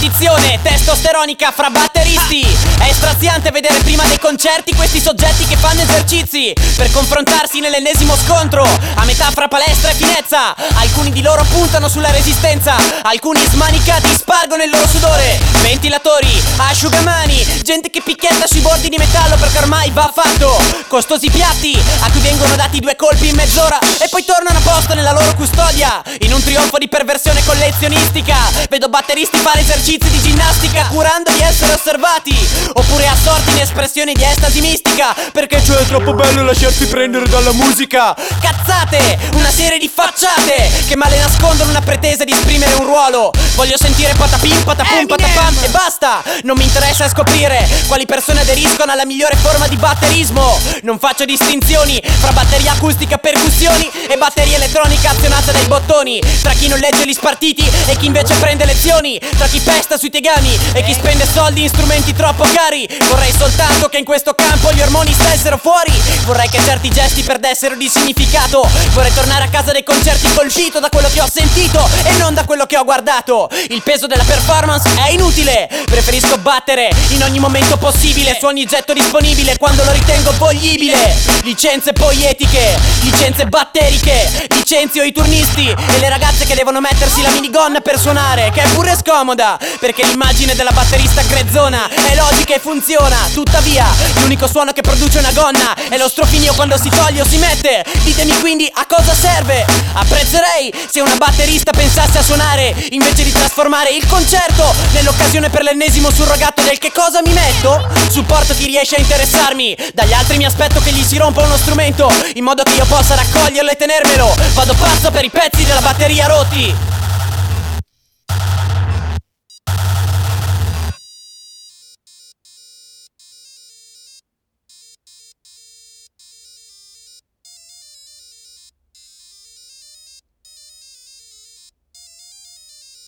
competizione testosteronica fra batteristi. È straziante vedere prima dei concerti questi soggetti che fanno esercizi per confrontarsi nell'ennesimo scontro a metà fra palestra e finezza. Alcuni di loro puntano sulla resistenza, alcuni smanicati spargono il loro sudore. Ventilatori, asciugamani, gente che picchietta sui bordi di metallo perché ormai va fatto. Costosi piatti a cui vengono dati 2 colpi in mezz'ora e poi tornano a posto nella loro custodia. In un trionfo di perversione collezionistica vedo batteristi fare esercizi di ginnastica curando di essere osservati, oppure assorti in espressioni di estasi mistica perché cioè è troppo bello lasciarsi prendere dalla musica. Cazzate, una serie di facciate che male nascondono una pretesa di esprimere un ruolo. Voglio sentire patapim, patapum, patapam e basta. Non mi interessa scoprire quali persone aderiscono alla migliore forma di batterismo. Non faccio distinzioni fra batteria acustica, percussioni e batteria elettronica azionata dai bottoni, tra chi non legge gli spartiti e chi invece prende lezioni, tra chi pesta sui tegami e chi spende soldi in strumenti troppo cari. Vorrei soltanto che in questo campo gli ormoni stessero fuori. Vorrei che certi gesti perdessero di significato. Vorrei tornare a casa dei concerti colpito da quello che ho sentito e non da quello che ho guardato. Il peso della performance è inutile. Preferisco battere in ogni momento possibile su ogni oggetto disponibile quando lo ritengo voglibile. Licenze poietiche, licenze batteriche. Licenzio i turnisti e le ragazze che devono mettersi la minigonna per suonare, che è pure scomoda perché l'immagine della batterista grezzona è logica e funziona. Tuttavia l'unico suono che produce una gonna è lo strofinio quando si toglie o si mette. Ditemi quindi a cosa serve. Apprezzerei se una batterista pensasse a suonare invece di trasformare il concerto nell'occasione per l'ennesimo surrogato del che cosa mi metto. Supporto chi riesce a interessarmi, dagli altri mi aspetto che gli si rompa uno strumento in modo che io possa raccoglierlo e tenermelo. Vado pazzo per i pezzi della batteria rotti.